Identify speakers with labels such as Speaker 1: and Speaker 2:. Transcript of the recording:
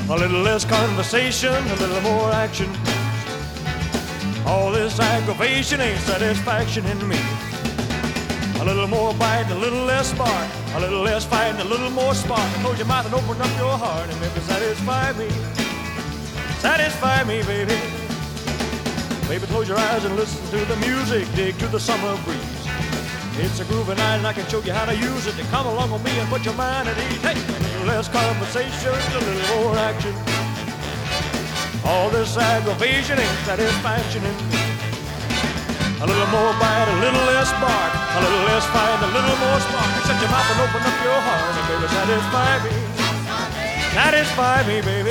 Speaker 1: A little less conversation, a little more action. All this aggravation ain't satisfaction in me. A little more bite, a little less spark. A little less fight and a little more spark. Close your mouth and open up your heart and maybe satisfy me. Satisfy me, baby. Baby, close your eyes and listen to the music. Dig to the summer breeze. It's a groovy night and I can show you how to use it. To come along with me and put your mind at ease. Hey, a little less conversation, a little more action. All this aggravation ain't satisfaction in me. A little more bite, a little less bark. A little less fight, a little more spark. Shut your mouth and open up your heart and baby, satisfy me. Satisfy me, baby.